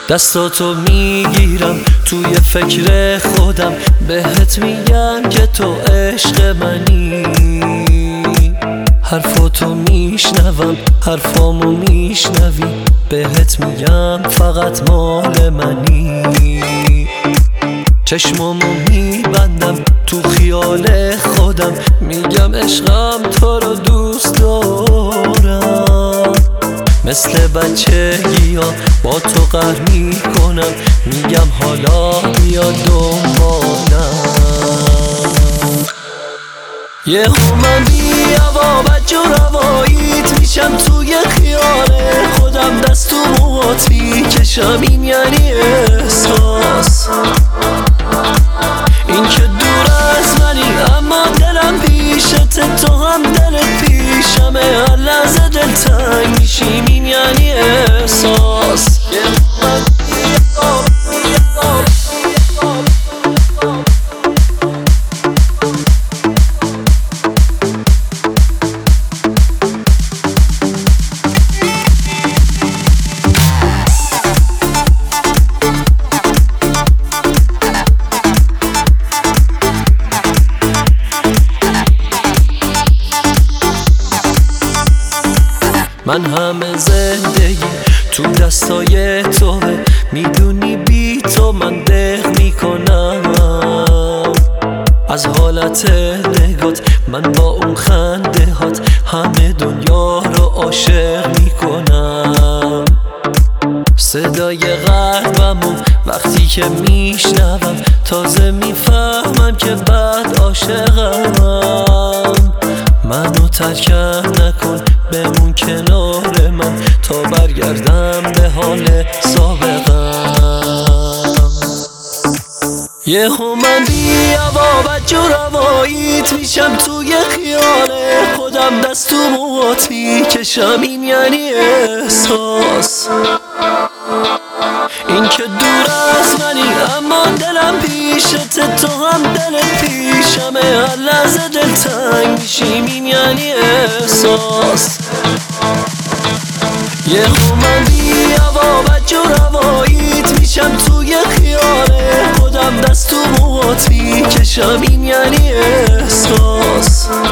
دستاتو میگیرم توی فکر خودم، بهت میگم که تو عشق منی. حرفاتو میشنوم، حرفامو میشنوی، بهت میگم فقط مال منی. چشمامو میبندم تو خیال خودم، میگم عشقم تو رو دوست دارم. مثل بچگی‌ها با تو قهر میکنم، میگم حالا بیا دنبالم. یهو من بی‌هوا بج و رواییت میشم توی خیال خودم، دست تو موهات میکشم، این یعنی احساس. این که دور از منی اما دلم پیشته، تو هم دلت پیشمه، هر لحظه دلتنگ میشیم، این یعنی احساس. من همه زندگی تو دستای توه، میدونی بی تو من دق میکنم. از حالت نگات من با اون خنده هات همه دنیا رو عاشق میکنم. صدای قلبمو وقتی که میشنوم، تازه میفهمم که بعد عاشقم. منو ترکم نکن، بمون کنار من تا برگردم به حال سابقم. یهو من بی‌هوا بج و رواییت میشم توی خیال خودم، دست تو موهات میکشم، این یعنی احساس. این که دور از منی اما دلم پیشته، تو هم دلت پیشمه، هر لحظه دلتنگ میشیم، این یعنی احساس. یهو من بی‌هوا بج و رواییت میشم توی خیال خودم، دست تو موهات میکشم، این یعنی احساس.